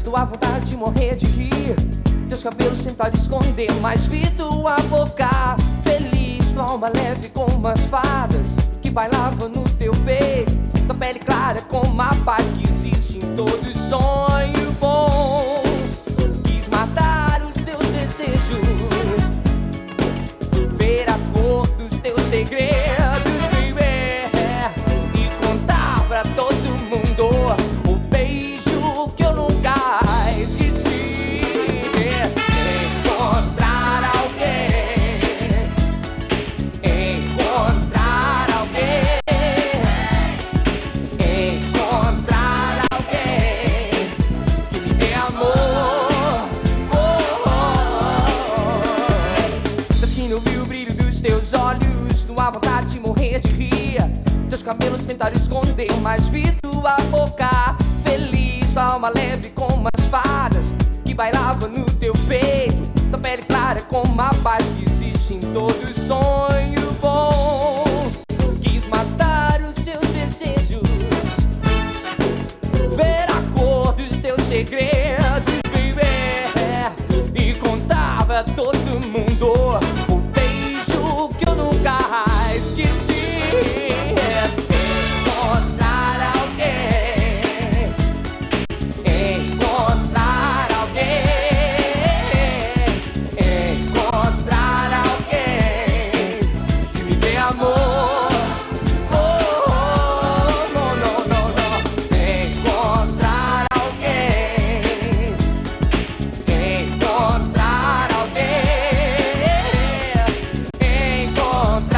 tua vontade de morrer de rir. Teus cabelos tentaram esconder, mas vi tua boca feliz, tua alma leve como as fadas que bailavam no teu peito. Tua pele clara como a paz que existe em todo sonho bom. Quis matar os seus desejos, ver a cor dos teus segredos, baby, e contar pra todo mundo o beijo que eu nunca esqueci. Encontrar alguém, encontrar alguém, encontrar alguém que me dê amor. Mas que não viu o brilho dos teus olhos, tua vontade de morrer de rir. Teus cabelos tentaram esconder, mas vi tua boca feliz, tua alma leve como as fadas que bailavam no teu peito. Tua pele clara como a paz que existe em todo sonho bom. Quis matar os seus desejos, ver a cor dos teus segredos, baby, e contar pra todo mundo o beijo que eu nunca esqueci. Encontrar alguém, encontrar alguém, encontrar alguém que me dê amor. Não, não, não, não. Encontrar alguém, encontrar alguém, encontrar